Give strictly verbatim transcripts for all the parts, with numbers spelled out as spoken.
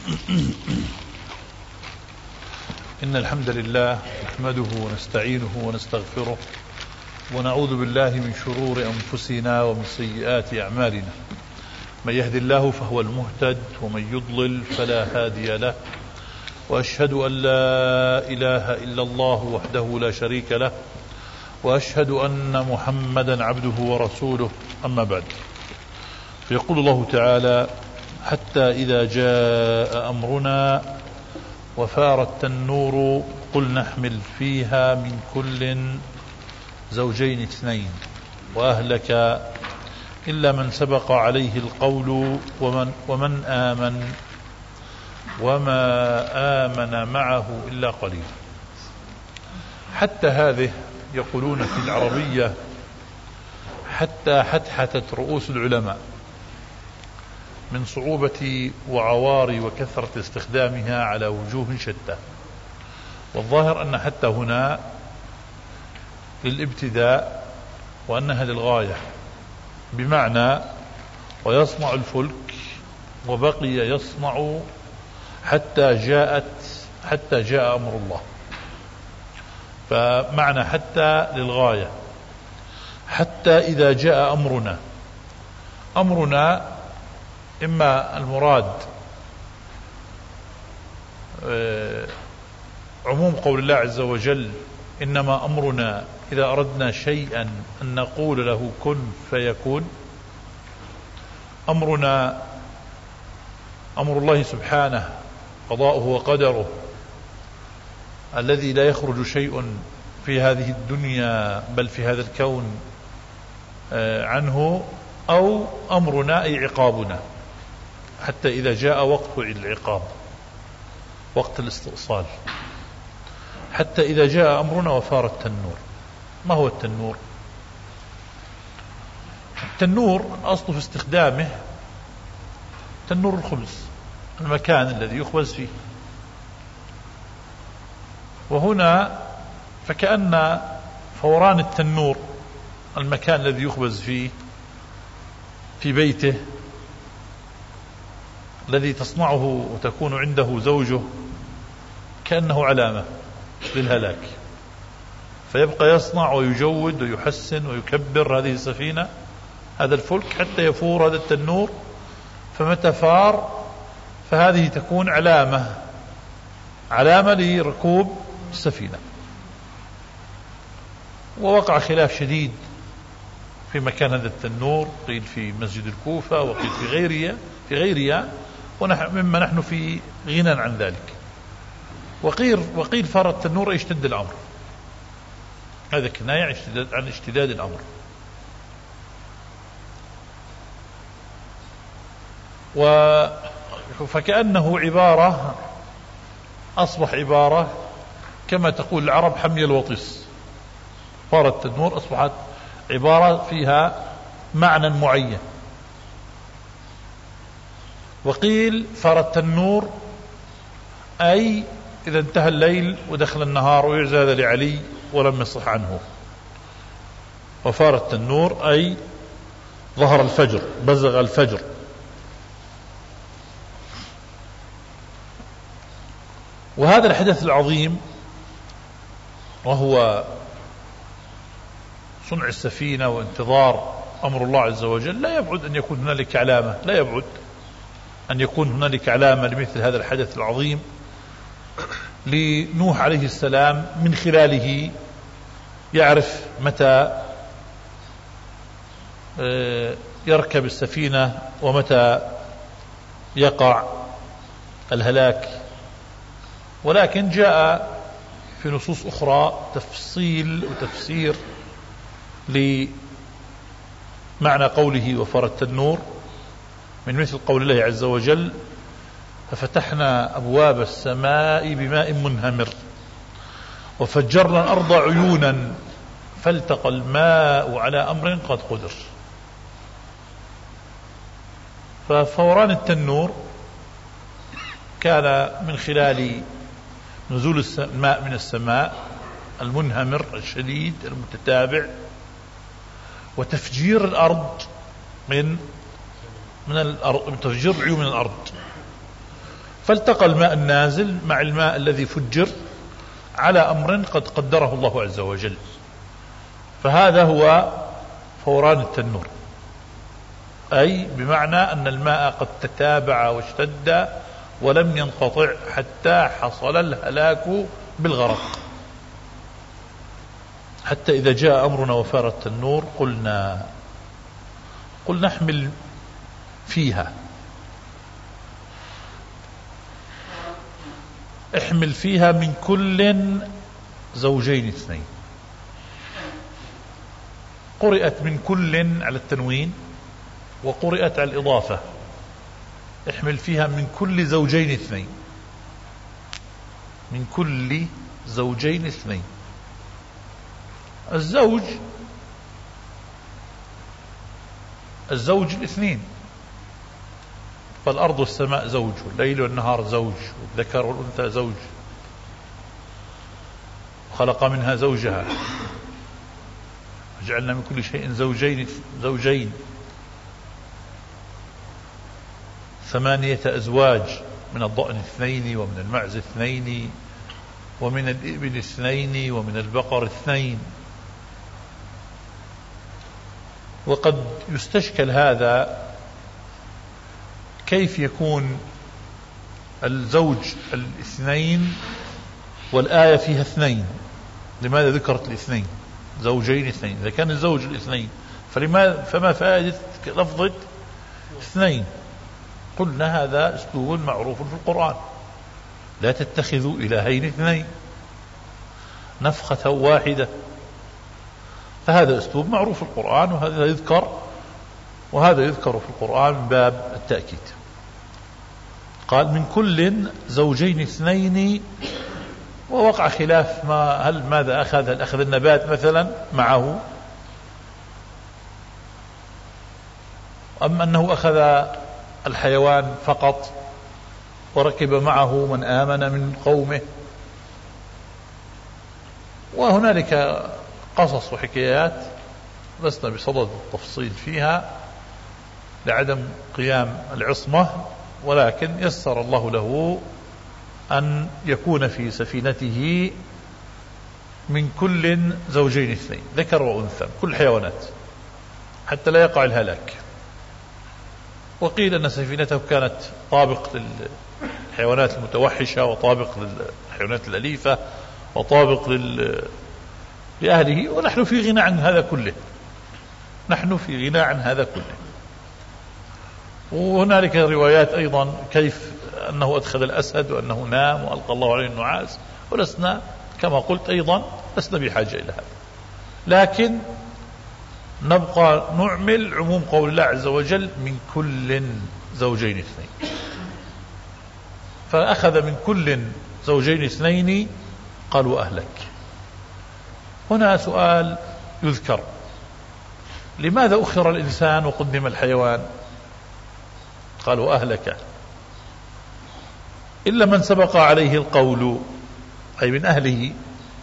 إن الحمد لله نحمده ونستعينه ونستغفره ونعوذ بالله من شرور أنفسنا ومن سيئات أعمالنا. من يهد الله فهو المهتد ومن يضلل فلا هادي له، وأشهد أن لا إله إلا الله وحده لا شريك له، وأشهد أن محمدا عبده ورسوله. أما بعد، فيقول الله تعالى: حتى إذا جاء أمرنا وفار التنور قل نحمل فيها من كل زوجين اثنين وأهلك إلا من سبق عليه القول ومن, ومن آمن وما آمن معه إلا قليل. حتى هذه يقولون في العربية حتى حتحتت رؤوس العلماء من صعوبة وعوار وكثرة استخدامها على وجوه شتى. والظاهر أن حتى هنا للابتداء وأنها للغاية، بمعنى ويصنع الفلك وبقي يصنع حتى جاءت حتى جاء أمر الله. فمعنى حتى للغاية، حتى إذا جاء أمرنا. أمرنا إما المراد عموم قول الله عز وجل: إنما أمرنا إذا أردنا شيئا أن نقول له كن فيكون. أمرنا أمر الله سبحانه، قضاؤه وقدره الذي لا يخرج شيء في هذه الدنيا بل في هذا الكون عنه. أو أمرنا أي عقابنا، حتى إذا جاء وقت العقاب، وقت الاستئصال. حتى إذا جاء أمرنا وفار التنور. ما هو التنور؟ التنور أصل في استخدامه تنور الخبز، المكان الذي يخبز فيه. وهنا فكأن فوران التنور المكان الذي يخبز فيه في بيته الذي تصنعه وتكون عنده زوجه، كأنه علامة للهلاك، فيبقى يصنع ويجود ويحسن ويكبر هذه السفينة، هذا الفلك، حتى يفور هذا التنور. فمتى فار فهذه تكون علامة علامة لركوب السفينة. ووقع خلاف شديد في مكان هذا التنور، قيل في مسجد الكوفة وقيل في غيرها في غيرها مما نحن في غنى عن ذلك. وقيل وقيل فار التنور يشتد الأمر، هذا كناية عن اشتداد الأمر. فكأنه عبارة أصبح عبارة كما تقول العرب حمي الوطيس. فار التنور أصبحت عبارة فيها معنى معين. وقيل فار التنور أي إذا انتهى الليل ودخل النهار، ويعزى هذا لعلي ولم يصح عنه. وفار التنور أي ظهر الفجر، بزغ الفجر. وهذا الحدث العظيم وهو صنع السفينة وانتظار أمر الله عز وجل لا يبعد أن يكون هنالك علامة لا يبعد أن يكون هنالك علامة لمثل هذا الحدث العظيم لنوح عليه السلام، من خلاله يعرف متى يركب السفينة ومتى يقع الهلاك. ولكن جاء في نصوص أخرى تفصيل وتفسير لمعنى قوله وفار التنور، من مثل قول الله عز وجل: ففتحنا أبواب السماء بماء منهمر وفجرنا الأرض عيونا فالتقى الماء على أمر قد قدر. ففوران التنور كان من خلال نزول الماء من السماء المنهمر الشديد المتتابع، وتفجير الأرض من من الأرض، تفجير عيون من الأرض. فالتقى الماء النازل مع الماء الذي فجر على أمر قد قدره الله عز وجل، فهذا هو فوران التنور، أي بمعنى أن الماء قد تتابع واشتد ولم ينقطع حتى حصل الهلاك بالغرق. حتى إذا جاء أمرنا وفار التنور قلنا قلنا احمل فيها احمل فيها من كل زوجين اثنين. قرئت من كل على التنوين وقرئت على الإضافة، احمل فيها من كل زوجين اثنين، من كل زوجين اثنين. الزوج الزوج الاثنين، فالأرض والسماء زوج، والليل والنهار زوج، والذكر والأنثى زوج، خلق منها زوجها، وجعلنا من كل شيء زوجين زوجين ثمانية أزواج، من الضأن اثنين، ومن المعز اثنين، ومن الإبل اثنين، ومن البقر اثنين. وقد يستشكل هذا، كيف يكون الزوج الاثنين والآية فيها اثنين؟ لماذا ذكرت الاثنين زوجين اثنين؟ إذا كان الزوج الاثنين فلماذا فما فائدة لفظة اثنين؟ قلنا هذا أسلوب معروف في القرآن، لا تتخذوا إلهين اثنين نفخة واحدة، فهذا أسلوب معروف في القرآن، وهذا يذكر وهذا يذكر في القرآن من باب التأكيد. قال من كل زوجين اثنين، ووقع خلاف ما هل ماذا أخذ، هل أخذ النبات مثلا معه، أم أنه أخذ الحيوان فقط وركب معه من آمن من قومه. وهنالك قصص وحكايات لسنا بصدد التفصيل فيها لعدم قيام العصمة، ولكن يسر الله له أن يكون في سفينته من كل زوجين اثنين، ذكر وأنثى، كل حيوانات، حتى لا يقع الهلاك. وقيل أن سفينته كانت طابق للحيوانات المتوحشة، وطابق للحيوانات الأليفة، وطابق لل... لأهله، ونحن في غنى عن هذا كله، نحن في غنى عن هذا كله. وهنالك روايات أيضا كيف أنه أدخل الأسد، وأنه نام وألقى الله عليه النعاس، ولسنا كما قلت أيضا لسنا بحاجة إلى هذا، لكن نبقى نعمل عموم قول الله عز وجل من كل زوجين اثنين. فأخذ من كل زوجين اثنين، قالوا أهلك. هنا سؤال يذكر، لماذا أخر الإنسان وقدم الحيوان؟ قالوا أهلك، إلا من سبق عليه القول، أي من أهله،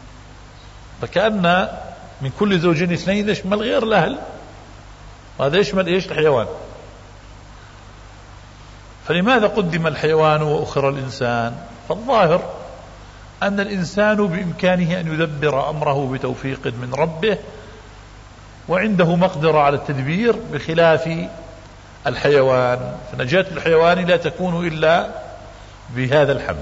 فكأن من كل زوجين اثنين يشمل غير الأهل، وهذا يشمل إيش؟ الحيوان. فلماذا قدم الحيوان وأخر الإنسان؟ فالظاهر أن الإنسان بإمكانه أن يدبر أمره بتوفيق من ربه، وعنده مقدرة على التدبير، بخلاف الحيوان، فنجاة الحيوان لا تكون إلا بهذا الحمد،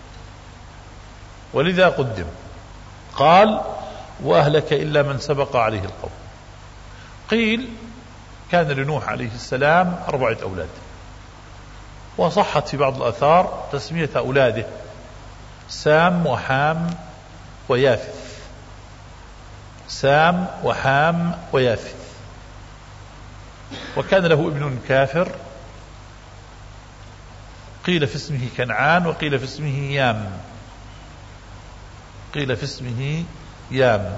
ولذا قدم. قال وأهلك إلا من سبق عليه القول. قيل كان لنوح عليه السلام أربعة أولاد، وصحت في بعض الآثار تسمية أولاده سام وحام ويافث، سام وحام ويافث. وكان له ابن كافر، قيل في اسمه كنعان، وقيل في اسمه يام، قيل في اسمه يام.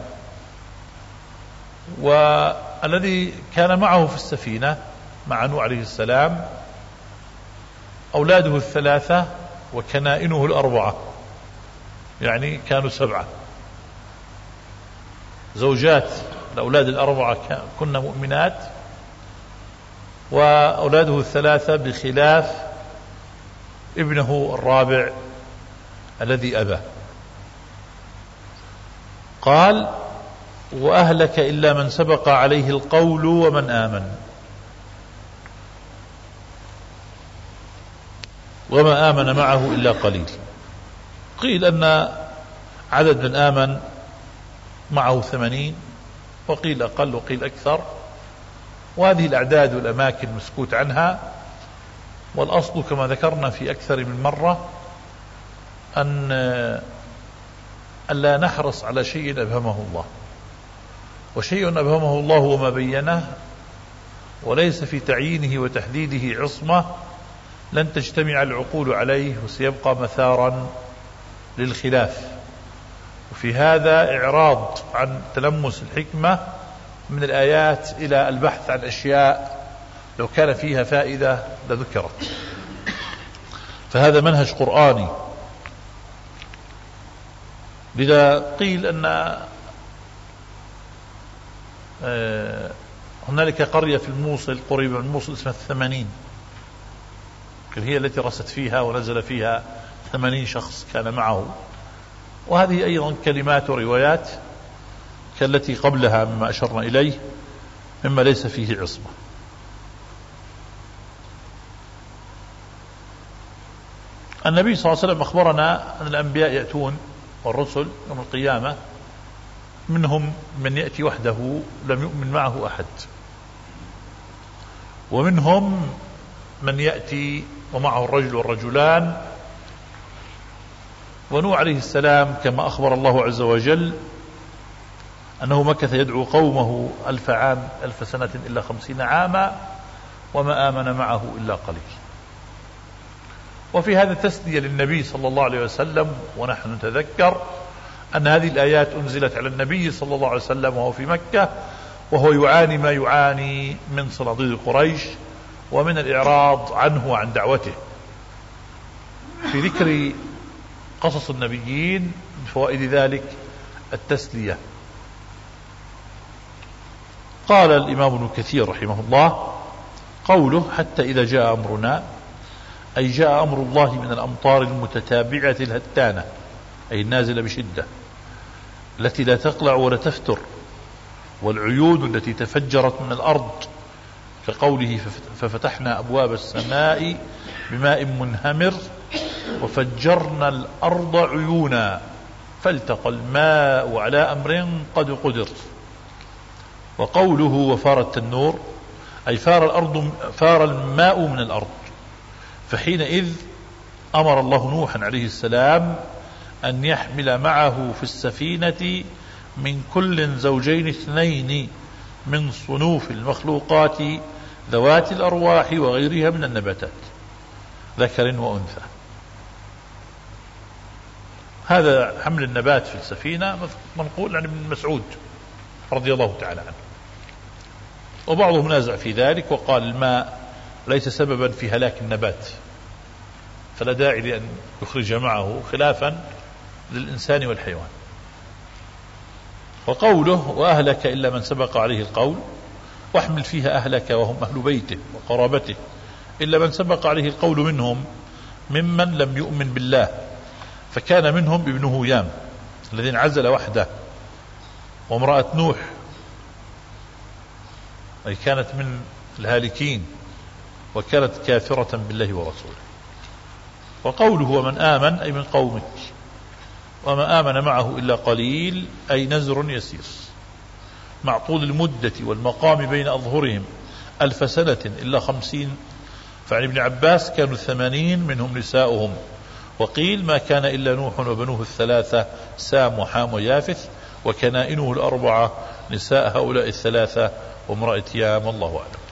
والذي كان معه في السفينة مع نوح عليه السلام أولاده الثلاثة وكنائنه الأربعة، يعني كانوا سبعة زوجات. الأولاد الأربعة كن مؤمنات، وأولاده الثلاثة بخلاف ابنه الرابع الذي أبى. قال: وأهلك إلا من سبق عليه القول ومن آمن، وما آمن معه إلا قليل. قيل أن عدد من آمن معه ثمانين، وقيل أقل وقيل أكثر، وهذه الأعداد والأماكن مسكوت عنها. والأصل كما ذكرنا في أكثر من مرة أن ألا نحرص على شيء أبهمه الله، وشيء أبهمه الله وما بينه وليس في تعيينه وتحديده عصمة لن تجتمع العقول عليه، وسيبقى مثارا للخلاف. وفي هذا إعراض عن تلمس الحكمة من الآيات إلى البحث عن أشياء لو كان فيها فائدة لذكرت. فهذا منهج قرآني. لذا قيل أن هنالك قرية في الموصل قريبة من الموصل اسمها الثمانين، هي التي رست فيها ونزل فيها ثمانين شخص كان معه. وهذه أيضا كلمات وروايات كالتي قبلها مما أشرنا إليه مما ليس فيه عصمة. النبي صلى الله عليه وسلم أخبرنا أن الأنبياء يأتون والرسل يوم القيامة، منهم من يأتي وحده لم يؤمن معه أحد، ومنهم من يأتي ومعه الرجل والرجلان. ونوح عليه السلام كما أخبر الله عز وجل أنه مكث يدعو قومه ألف عام ألف سنة إلا خمسين عاما وما آمن معه إلا قليل. وفي هذا تسلية للنبي صلى الله عليه وسلم، ونحن نتذكر أن هذه الآيات أنزلت على النبي صلى الله عليه وسلم وهو في مكة، وهو يعاني ما يعاني من صناديد قريش ومن الإعراض عنه وعن دعوته. في ذكر قصص النبيين من فوائد ذلك التسلية. قال الإمام ابن كثير رحمه الله: قوله حتى إذا جاء أمرنا، أي جاء أمر الله من الأمطار المتتابعة الهتانة، أي النازلة بشدة التي لا تقلع ولا تفتر، والعيون التي تفجرت من الأرض، كقوله ففتحنا أبواب السماء بماء منهمر وفجرنا الأرض عيونا فالتقى الماء على أمر قد قدر. وقوله وفار التنور، أي فار الأرض فار الماء من الأرض. فحينئذ أمر الله نوحا عليه السلام أن يحمل معه في السفينة من كل زوجين اثنين من صنوف المخلوقات ذوات الأرواح وغيرها من النباتات، ذكر وأنثى. هذا حمل النبات في السفينة منقول عن ابن مسعود رضي الله تعالى عنه. وبعضهم نازع في ذلك وقال الماء ليس سببا في هلاك النبات، فلا داعي لأن يخرج معه، خلافا للإنسان والحيوان. وقوله وأهلك إلا من سبق عليه القول، واحمل فيها أهلك وهم أهل بيته وقرابته، إلا من سبق عليه القول منهم ممن لم يؤمن بالله، فكان منهم ابنه يام الذي انعزل وحده، وامرأة نوح أي كانت من الهالكين وكانت كافرة بالله ورسوله. وقوله ومن آمن أي من قومك، وما آمن معه إلا قليل أي نزر يسير، مع طول المدة والمقام بين أظهرهم ألف سنة إلا خمسين. فعن ابن عباس كانوا ثمانين منهم نساؤهم، وقيل ما كان إلا نوح وبنوه الثلاثة سام وحام ويافث، وكنائنه الأربعة نساء هؤلاء الثلاثة وامرأة يام، والله أعلم.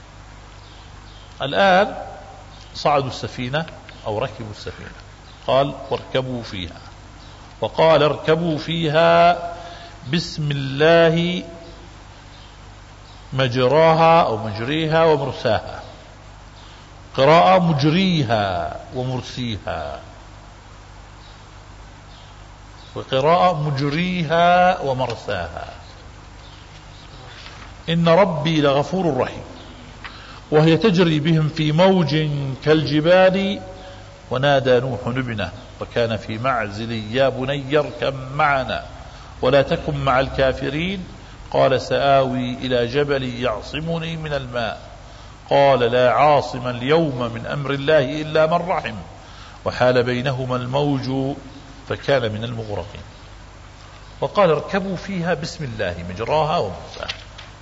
الآن صعدوا السفينة أو ركبوا السفينة، قال واركبوا فيها، وقال اركبوا فيها بسم الله مجراها أو مجريها ومرساها، قراءة مجريها ومرسيها، وقراءة مجريها ومرساها. إن ربي لغفور رحيم. وهي تجري بهم في موج كالجبال ونادى نوح ابنه وكان في معزل يا بني اركب معنا ولا تكن مع الكافرين قال سآوي إلى جبل يعصمني من الماء قال لا عاصم اليوم من أمر الله إلا من رحم وحال بينهما الموج فكان من المغرقين. وقال اركبوا فيها بسم الله مجراها ومرساها.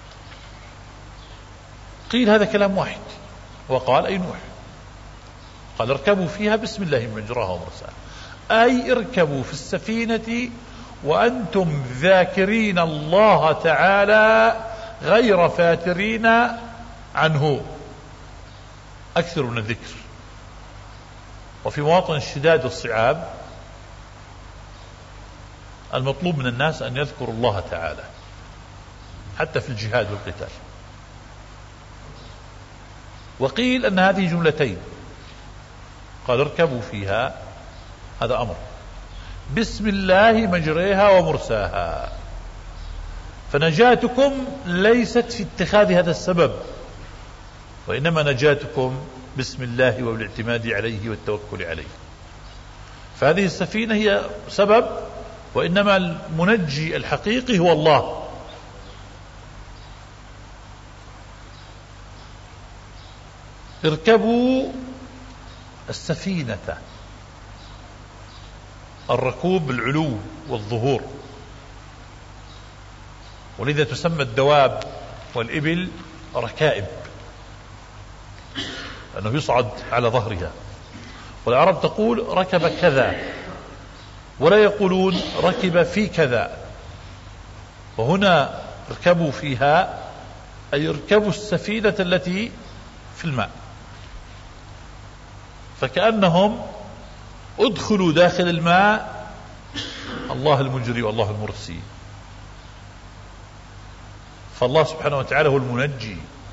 قيل هذا كلام واحد، وقال أي نوح قال اركبوا فيها بسم الله مجراها ومرساها، أي اركبوا في السفينة وأنتم ذاكرين الله تعالى غير فاترين عنه، أكثر من الذكر. وفي مواطن الشداد والصعاب المطلوب من الناس أن يذكروا الله تعالى حتى في الجهاد والقتال. وقيل أن هذه جملتين، قال اركبوا فيها هذا أمر، بسم الله مجريها ومرساها، فنجاتكم ليست في اتخاذ هذا السبب، وإنما نجاتكم بسم الله وبالاعتماد عليه والتوكل عليه. فهذه السفينة هي سبب، وإنما المنجي الحقيقي هو الله. اركبوا السفينة، الركوب بالعلو والظهور، ولذا تسمى الدواب والإبل ركائب لأنه يصعد على ظهرها. والعرب تقول ركب كذا، ولا يقولون ركب في كذا. وهنا اركبوا فيها أي اركبوا السفينة التي في الماء، فكأنهم ادخلوا داخل الماء الله المجري والله المرسي. فالله سبحانه وتعالى هو المنجي،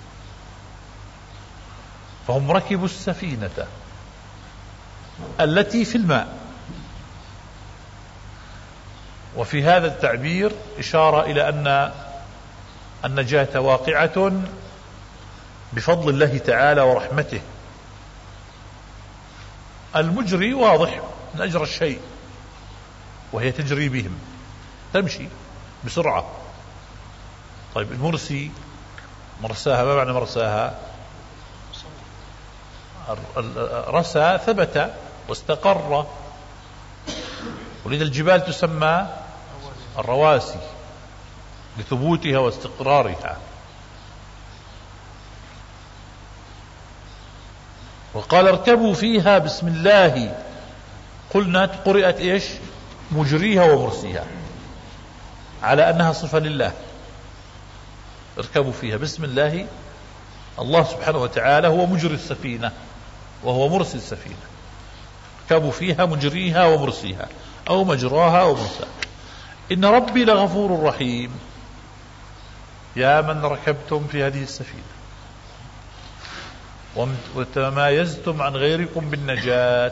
فهم ركبوا السفينة التي في الماء. وفي هذا التعبير إشارة إلى أن النجاة واقعة بفضل الله تعالى ورحمته. المجري واضح من أجر الشيء، وهي تجري بهم، تمشي بسرعة. طيب المرسي مرساها، ما معنى مرساها؟ رسى ثبت واستقر، ولذا الجبال تسمى الرواسي لثبوتها واستقرارها. وقال اركبوا فيها بسم الله، قلنا قرئت ايش؟ مجريها ومرسيها، على انها صفة لله. اركبوا فيها بسم الله، الله سبحانه وتعالى هو مجري السفينة وهو مرسي السفينة. اركبوا فيها مجريها ومرسيها أو مجراها ومرساها، إن ربي لغفور رحيم. يا من ركبتم في هذه السفينة وتمايزتم عن غيركم بالنجاة،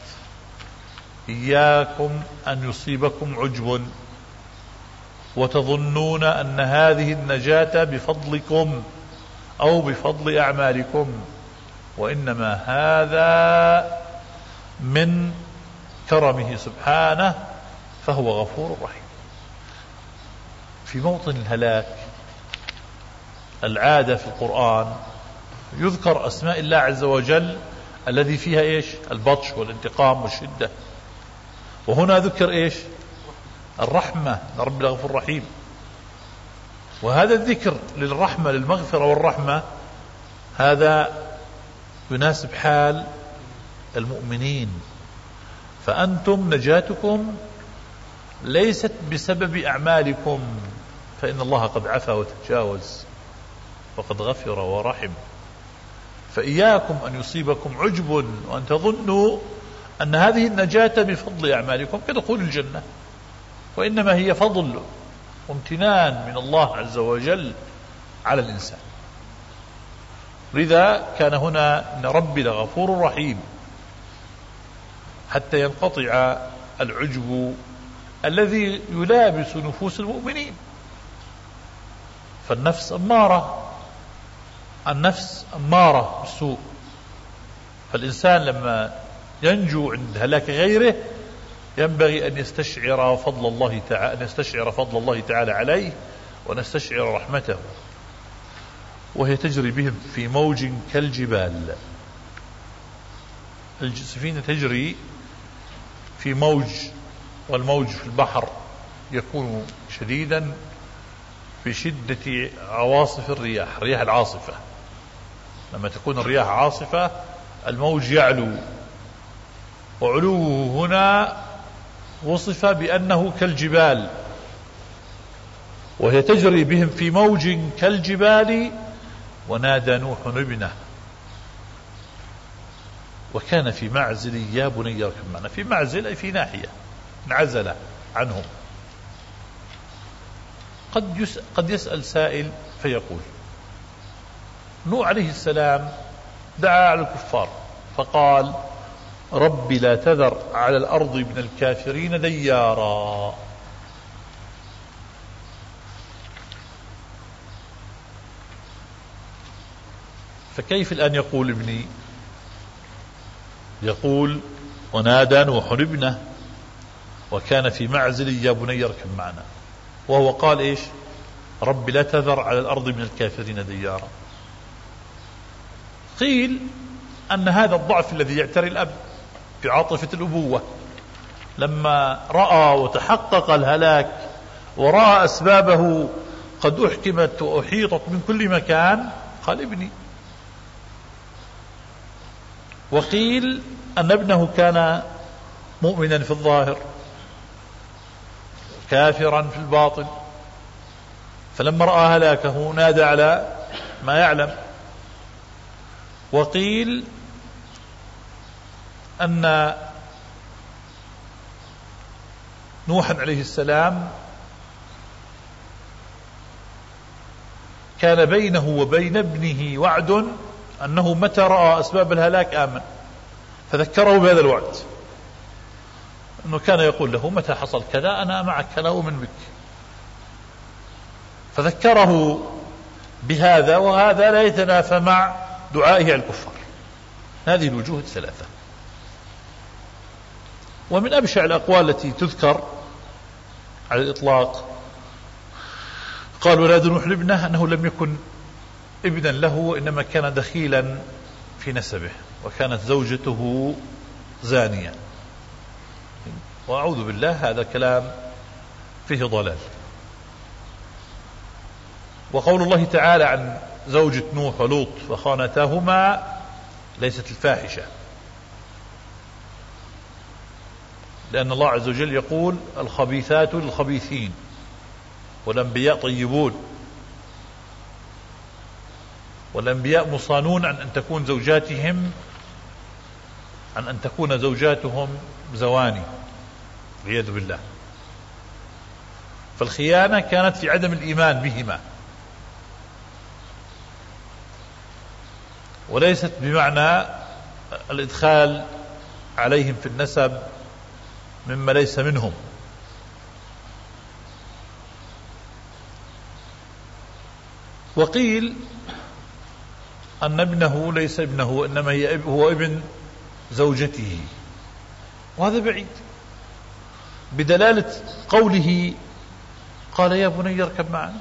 إياكم أن يصيبكم عجب وتظنون أن هذه النجاة بفضلكم أو بفضل أعمالكم، وإنما هذا من كرمه سبحانه، فهو غفور رحيم. في موطن الهلاك العادة في القرآن يذكر أسماء الله عز وجل الذي فيها إيش؟ البطش والانتقام والشدة. وهنا ذكر إيش؟ الرحمة، رب الغفور الرحيم. وهذا الذكر للرحمة للمغفرة والرحمة هذا يناسب حال المؤمنين. فأنتم نجاتكم ليست بسبب أعمالكم، فإن الله قد عفا وتجاوز وقد غفر ورحم. فإياكم أن يصيبكم عجب وأن تظنوا أن هذه النجاة بفضل أعمالكم كدخول الجنة، وإنما هي فضل وامتنان من الله عز وجل على الإنسان. لذا كان هنا إن ربي لغفور رحيم، حتى ينقطع العجب الذي يلابس نفوس المؤمنين. فالنفس أمارة، النفس أمارة بالسوء. فالإنسان لما ينجو عند هلاك غيره ينبغي أن يستشعر فضل الله تعالى أن يستشعر فضل الله تعالى عليه وأن يستشعر رحمته. وهي تجري بهم في موج كالجبال. السفينة تجري في موج، والموج في البحر يكون شديدا في شدة عواصف الرياح، الرياح العاصفة. لما تكون الرياح عاصفة الموج يعلو، وعلوه هنا وصف بأنه كالجبال. وهي تجري بهم في موج كالجبال ونادى نوح ابنه وكان في معزل يا بني اركب معنا. في معزل أي في ناحية، انعزل عنهم. قد يسأل, قد يسأل سائل فيقول نوح عليه السلام دعا على الكفار فقال رب لا تذر على الأرض من الكافرين ديارا. فكيف الآن يقول ابني؟ يقول ونادى نوح ابنه وكان في معزل يا بني اركب معنا، وهو قال ايش؟ رب لا تذر على الأرض من الكافرين ديارا. قيل أن هذا الضعف الذي يعتري الأب في عاطفة الأبوة لما رأى وتحقق الهلاك ورأى أسبابه قد أحكمت وأحيطت من كل مكان قال ابني. وقيل أن ابنه كان مؤمنا في الظاهر كافرا في الباطن، فلما رأى هلاكه نادى على ما يعلم. وقيل أن نوحا عليه السلام كان بينه وبين ابنه وعد أنه متى رأى أسباب الهلاك آمن، فذكره بهذا الوعد، أنه كان يقول له متى حصل كذا أنا معك لا أؤمن بك، فذكره بهذا، وهذا لا يتنافى مع دعائه على الكفار. هذه الوجوه الثلاثة. ومن أبشع الأقوال التي تذكر على الإطلاق قال ولاد نوح لابنه أنه لم يكن ابنا له وإنما كان دخيلا في نسبه، وكانت زوجته زانية. وأعوذ بالله هذا كلام فيه ضلال. وقول الله تعالى عن زوجة نوح ولوط فخانتاهما ليست الفاحشة، لأن الله عز وجل يقول الخبيثات للخبيثين والأنبياء طيبون، والأنبياء مصانون عن أن تكون زوجاتهم عن أن تكون زوجاتهم زواني والعياذ بالله. فالخيانة كانت في عدم الإيمان بهما، وليست بمعنى الإدخال عليهم في النسب مما ليس منهم. وقيل أن ابنه ليس ابنه وإنما هو ابن زوجته، وهذا بعيد بدلالة قوله قال يا بني اركب معنا.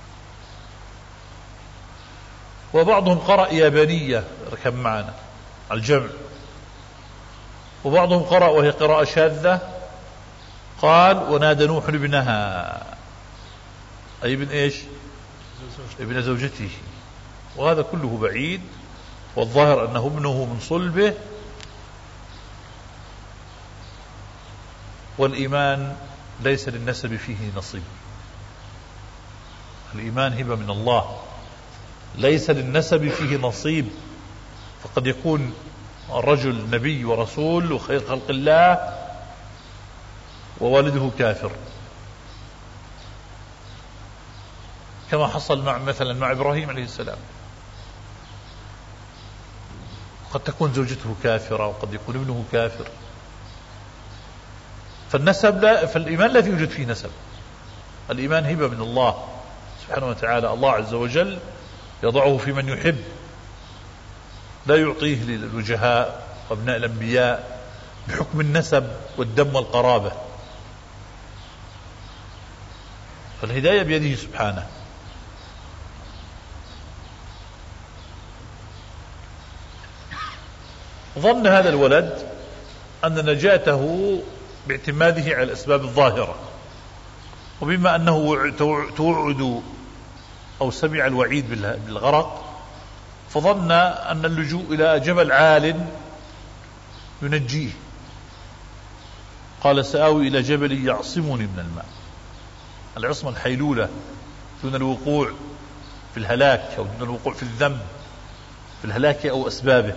وبعضهم قرأ يا بني اركب معنا الجمع، وبعضهم قرأ وهي قراءة شاذة قال ونادى نوح ابنها، أي ابن إيش؟ ابن زوجته. وهذا كله بعيد، والظاهر أنه ابنه من صلبه، والإيمان ليس للنسب فيه نصيب. الإيمان هبة من الله، ليس للنسب فيه نصيب. فقد يكون الرجل نبي ورسول وخير خلق الله ووالده كافر، كما حصل مع مثلا مع إبراهيم عليه السلام. قد تكون زوجته كافرة وقد يكون ابنه كافر. فالنسب لا، فالإيمان لا يوجد فيه نسب. الإيمان هبة من الله سبحانه وتعالى. الله عز وجل يضعه في من يحب، لا يعطيه للوجهاء وابناء الأنبياء بحكم النسب والدم والقرابة، فالهداية بيده سبحانه. ظن هذا الولد أن نجاته باعتماده على الأسباب الظاهرة، وبما أنه توعد أو سمع الوعيد بالغرق فظن أن اللجوء إلى جبل عال ينجيه. قال سآوي إلى جبل يعصمني من الماء. العصمة الحيلولة دون الوقوع في الهلاك أو دون الوقوع في الذنب، في الهلاك أو أسبابه.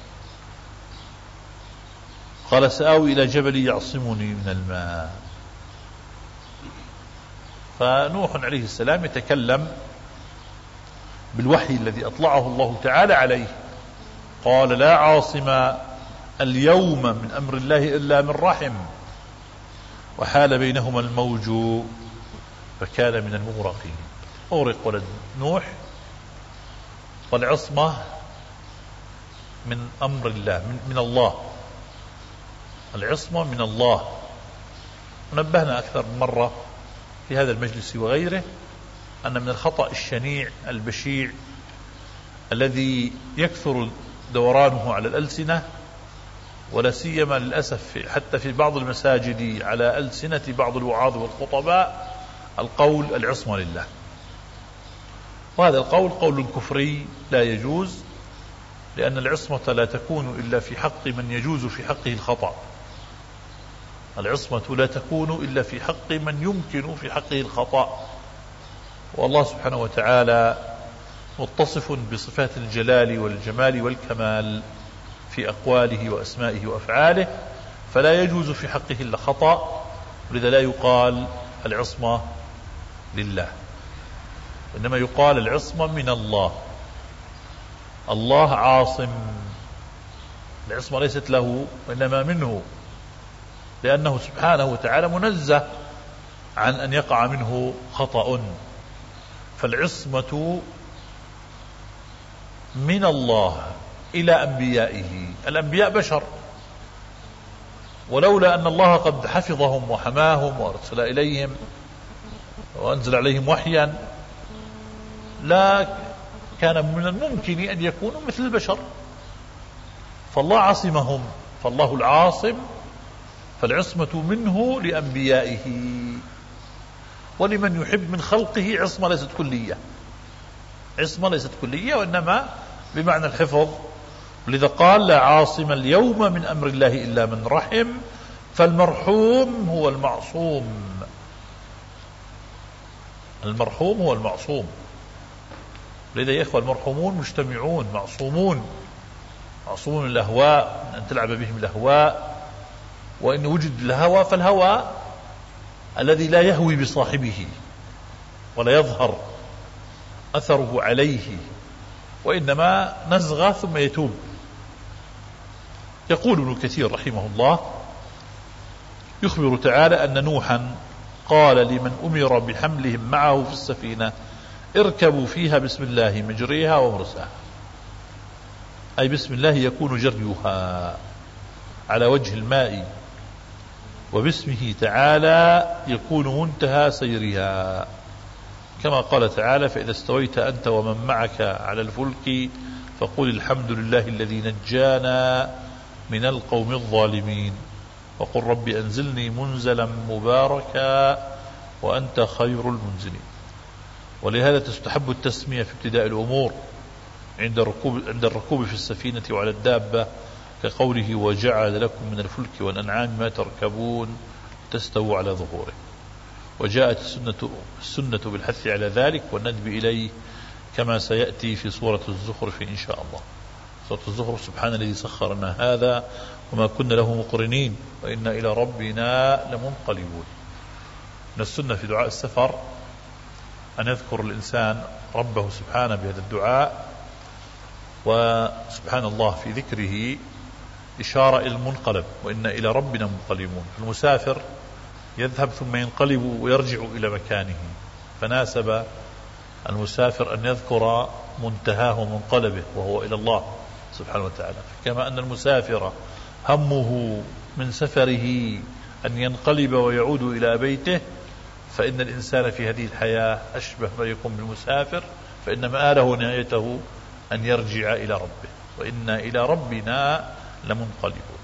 قال سآوي إلى جبل يعصمني من الماء. فنوح عليه السلام يتكلم بالوحي الذي أطلعه الله تعالى عليه. قال لا عاصم اليوم من أمر الله إلا من رحم، وحال بينهما الموج فكان من المغرقين. أغرق ولد نوح، والعصمة من أمر الله، من, من الله، العصمة من الله. ونبهنا أكثر من مرة في هذا المجلس وغيره أن من الخطأ الشنيع البشيع الذي يكثر دورانه على الألسنة، ولا سيما للأسف حتى في بعض المساجد على ألسنة بعض الوعاظ والخطباء، القول العصمة لله. وهذا القول قول كفري لا يجوز، لأن العصمة لا تكون إلا في حق من يجوز في حقه الخطأ. العصمة لا تكون إلا في حق من يمكن في حقه الخطأ. والله سبحانه وتعالى متصف بصفات الجلال والجمال والكمال في أقواله وأسمائه وأفعاله، فلا يجوز في حقه إلا خطأ، ولذا لا يقال العصمة لله، إنما يقال العصمة من الله. الله عاصم، العصمة ليست له وإنما منه، لأنه سبحانه وتعالى منزه عن أن يقع منه خطأ. فالعصمة من الله إلى أنبيائه. الأنبياء بشر، ولولا أن الله قد حفظهم وحماهم وأرسل إليهم وأنزل عليهم وحيا لا كان من الممكن أن يكونوا مثل البشر، فالله عصمهم، فالله العاصم، فالعصمة منه لأنبيائه. ولمن يحب من خلقه عصمة ليست كلية، عصمة ليست كلية وإنما بمعنى الحفظ. ولذا قال لا عاصم اليوم من أمر الله إلا من رحم، فالمرحوم هو المعصوم. المرحوم هو المعصوم. لذا يا إخوة المرحومون مجتمعون معصومون، معصومون من الأهواء، أن تلعب بهم الأهواء. وإن وجد الهوى فالهوى الذي لا يهوي بصاحبه ولا يظهر أثره عليه، وإنما نزغ ثم يتوب. يقول ابن كثير رحمه الله يخبر تعالى أن نوحا قال لمن أمر بحملهم معه في السفينة اركبوا فيها بسم الله مجريها ومرساها، أي بسم الله يكون جريها على وجه الماء، وباسمه تعالى يكون منتهى سيرها، كما قال تعالى فإذا استويت أنت ومن معك على الفلك فقل الحمد لله الذي نجانا من القوم الظالمين وقل رب أنزلني منزلا مباركا وأنت خير المنزلين. ولهذا تستحب التسمية في ابتداء الأمور عند الركوب, عند الركوب في السفينة وعلى الدابة، كقوله وجعل لكم من الفلك والأنعام ما تركبون تستووا على ظهوره. وجاءت السنة, السنة بالحث على ذلك والندب إليه كما سيأتي في سورة الزخرف إن شاء الله. سورة الزخرف سبحان الذي سخر لنا هذا وما كنا له مقرنين وإنا إلى ربنا لمنقلبون. من السنة في دعاء السفر أن يذكر الإنسان ربه سبحانه بهذا الدعاء، وسبحان الله في ذكره إشارة إلى المنقلب وإنا إلى ربنا منقلبون. المسافر يذهب ثم ينقلب ويرجع إلى مكانه، فناسب المسافر أن يذكر منتهاه ومنقلبه وهو إلى الله سبحانه وتعالى. كما أن المسافر همه من سفره أن ينقلب ويعود إلى بيته، فإن الإنسان في هذه الحياة أشبه ما يكون بالمسافر، فإن مآله ونهايته أن يرجع إلى ربه، وإنا إلى ربنا لمنقلبون.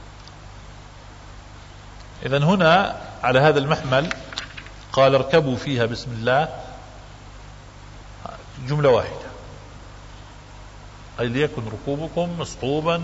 إذن هنا على هذا المحمل قال اركبوا فيها بسم الله جملة واحدة، أي ليكن ركوبكم مصحوبا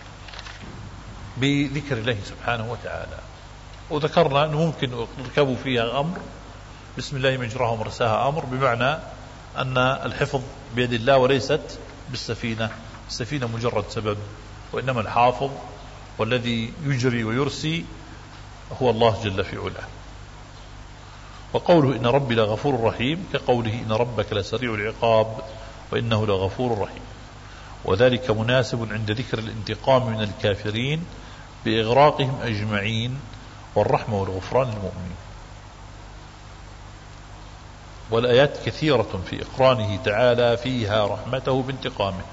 بذكر الله سبحانه وتعالى. وذكرنا أنه ممكن اركبوا فيها أمر، بسم الله مجراها ومرساها أمر، بمعنى أن الحفظ بيد الله وليست بالسفينة، السفينة مجرد سبب، وإنما الحافظ والذي يجري ويرسي هو الله جل في علاه. وقوله إن ربي لغفور رحيم كقوله إن ربك لسريع العقاب وإنه لغفور رحيم، وذلك مناسب عند ذكر الانتقام من الكافرين بإغراقهم أجمعين والرحمة والغفران للمؤمنين. والآيات كثيرة في إقرانه تعالى فيها رحمته بانتقامه.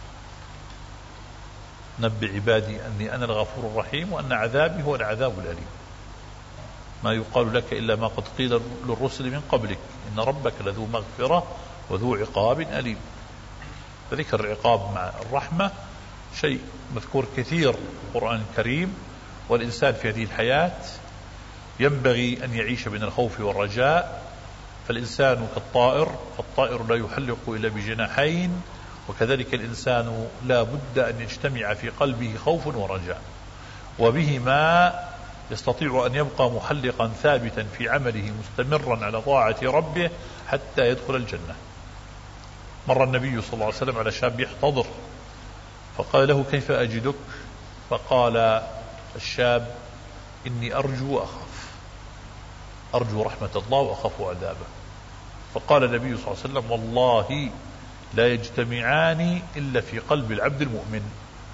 نبئ عبادي أني أنا الغفور الرحيم وأن عذابي هو العذاب الأليم. ما يقال لك إلا ما قد قيل للرسل من قبلك إن ربك لذو مغفرة وذو عقاب أليم. فذكر العقاب مع الرحمة شيء مذكور كثير في القرآن الكريم، والإنسان في هذه الحياة ينبغي أن يعيش بين الخوف والرجاء. فالإنسان كالطائر، فالطائر لا يحلق إلا بجناحين، وكذلك الإنسان لا بد أن يجتمع في قلبه خوف ورجاء، وبهما يستطيع أن يبقى محلقا ثابتا في عمله مستمرا على طاعة ربه حتى يدخل الجنة. مر النبي صلى الله عليه وسلم على شاب يحتضر، فقال له كيف أجدك؟ فقال الشاب إني أرجو وأخاف، أرجو رحمة الله وأخاف عذابه. فقال النبي صلى الله عليه وسلم والله لا يجتمعان إلا في قلب العبد المؤمن.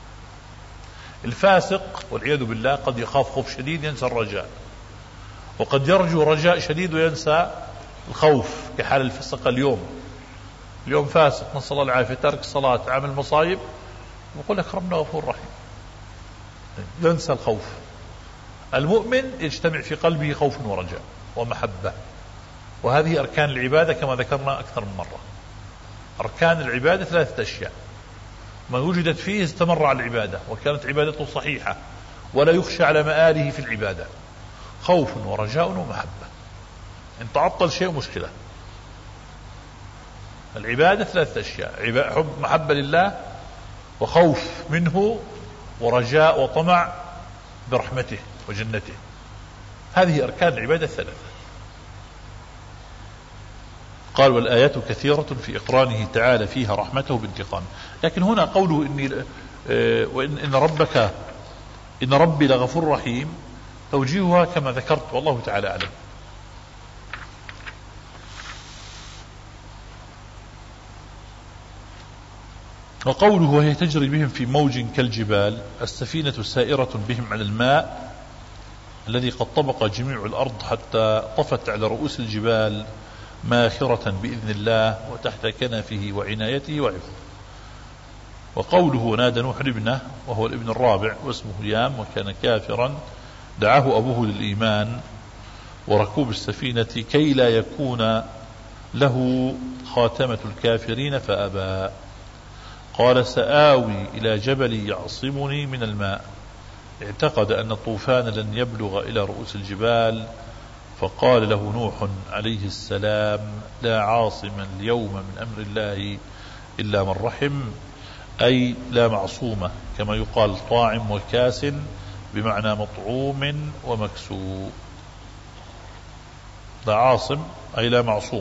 الفاسق والعياذ بالله قد يخاف خوف شديد ينسى الرجاء، وقد يرجو رجاء شديد وينسى الخوف، كحال الفسق اليوم. اليوم فاسق نسأل الله العافية، ترك الصلاة، عامل مصايب، ويقول لك ربنا غفور رحيم، ينسى الخوف. المؤمن يجتمع في قلبه خوف ورجاء ومحبة، وهذه أركان العبادة كما ذكرنا أكثر من مرة. أركان العبادة ثلاثة أشياء، من وجدت فيه استمر على العبادة وكانت عبادته صحيحة ولا يخشى على مآله في العبادة، خوف ورجاء ومحبة. إن تعطل شيء مشكلة. العبادة ثلاثة أشياء، حب محبة لله، وخوف منه، ورجاء وطمع برحمته وجنته. هذه أركان العبادة الثلاثة. قال والآيات كثيرة في إقرانه تعالى فيها رحمته بانتقامه. لكن هنا قوله إني وإن إن ربك إن ربي لغفور رحيم، توجيهها كما ذكرت والله تعالى أعلم. وقوله وهي تجري بهم في موج كالجبال، السفينة سائرة بهم على الماء الذي قد طبق جميع الأرض حتى طفت على رؤوس الجبال ماخرة بإذن الله وتحت كنفه وعنايته وعفوه. وقوله نادى نوح ابنه وهو الابن الرابع واسمه يام وكان كافرا دعاه أبوه للإيمان وركوب السفينة كي لا يكون له خاتمة الكافرين فأبى. قال سآوي إلى جبل يعصمني من الماء. اعتقد أن الطوفان لن يبلغ إلى رؤوس الجبال، فقال له نوح عليه السلام لا عاصم اليوم من أمر الله إلا من رحم، أي لا معصومة، كما يقال طاعم وكاس بمعنى مطعوم ومكسو. لا عاصم أي لا معصوم.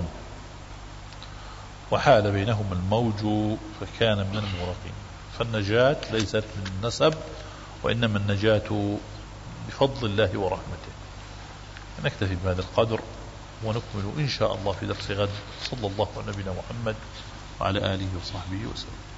وحال بينهما الموج فكان من المغرقين. فالنجاة ليست من النسب، وإنما النجاة بفضل الله ورحمته. نكتفي بهذا القدر ونكمل إن شاء الله في درس غد. صلى الله على نبينا محمد وعلى آله وصحبه وسلم.